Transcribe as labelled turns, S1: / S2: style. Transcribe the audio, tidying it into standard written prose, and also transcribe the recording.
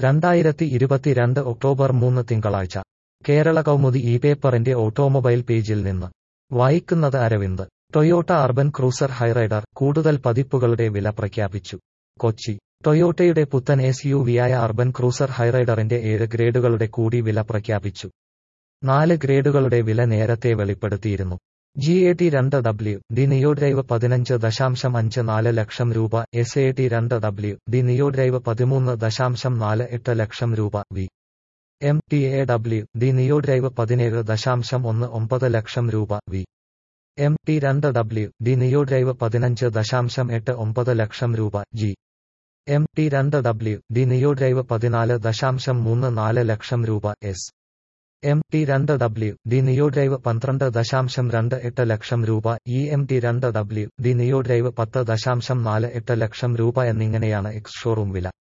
S1: 2022 October 3 തിങ്കളാഴ്ച കേരള കൗമുദി ഈ പേപ്പറിന്റെ ഓട്ടോമൊബൈൽ പേജിൽ നിന്ന് വായിക്കുന്നത് Aravind. Toyota Urban Cruiser Hyryder കൂടുതൽ പതിപ്പുകളുടെ വില പ്രഖ്യാപിച്ചു. കൊച്ചി. ടൊയോട്ടയുടെ പുത്തൻ എസ്യുവിയായ അർബൻ ക്രൂസർ ഹൈറൈഡറിന്റെ 7 ഗ്രേഡുകളുടെ കൂടി വില പ്രഖ്യാപിച്ചു. 4 ഗ്രേഡുകളുടെ വില നേരത്തെ വെളിപ്പെടുത്തിയിരുന്നു. GAT2W ഡി നിയോഡ്രൈവ് 15.54 ലക്ഷം രൂപ, SAT2W ഡി നിയോഡ്രൈവ് 13.48 ലക്ഷം രൂപ, MT2W ഡി നിയോഡ്രൈവ് 17.19 ലക്ഷം രൂപ, MT2W ഡി നിയോഡ്രൈവ് 15.89 ലക്ഷം രൂപ, MT2W ഡി നിയോഡ്രൈവ് 14.34 ലക്ഷം രൂപ, MT2W ഡി നിയോഡ്രൈവ് 12.28 ലക്ഷം രൂപ, MT2W ഡി നിയോഡ്രൈവ് 10.48 ലക്ഷം രൂപ എന്നിങ്ങനെയാണ് എക്സ് ഷോറൂം വില.